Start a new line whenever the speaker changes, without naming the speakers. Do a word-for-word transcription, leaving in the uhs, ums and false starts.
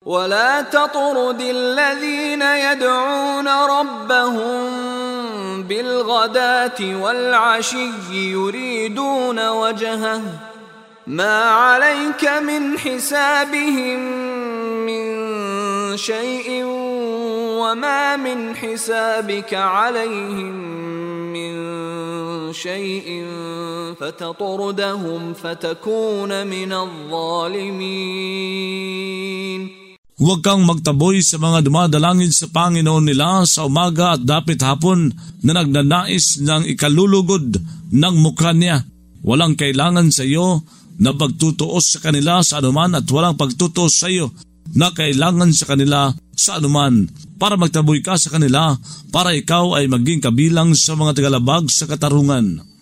ولا تطرد الذين يدعون ربهم بالغداة والعشي يريدون وجهه ما عليك من حسابهم من شيء وما من حسابك عليهم من شيء فتطردهم فتكون من الظالمين.
Huwag kang magtaboy sa mga dumadalangin sa Panginoon nila sa umaga at dapit hapon na nagnanais ng ikalulugod ng mukha niya. Walang kailangan sa iyo na pagtutuos sa kanila sa anuman at walang pagtutuos sa iyo na kailangan sa kanila sa anuman para magtaboy ka sa kanila para ikaw ay maging kabilang sa mga tagalabag sa katarungan.